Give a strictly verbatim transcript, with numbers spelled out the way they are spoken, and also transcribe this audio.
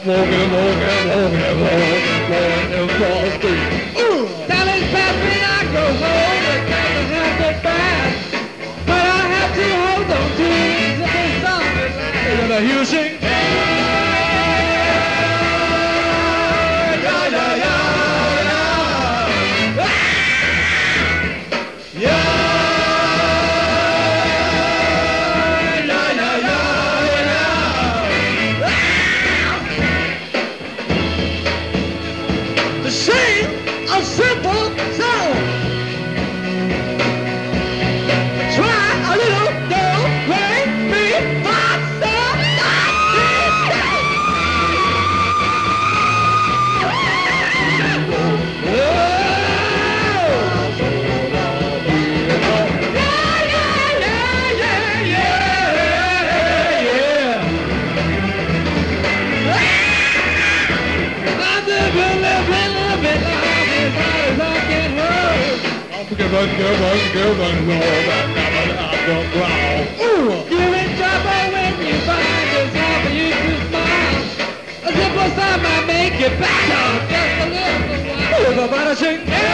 walking, walking, walking, walking, walking across the street. Now it's past me, I go home, because I have to fast. But I have to hold on to it, if there's something like that. You sing. Yeah, yeah, yeah, yeah. Sing a simple song. Try a little, don't make me myself. Give us, give us, give us, Lord, you're in trouble when you find yourself and you to smile. A simple song might make it better, just a little while. Everybody sing.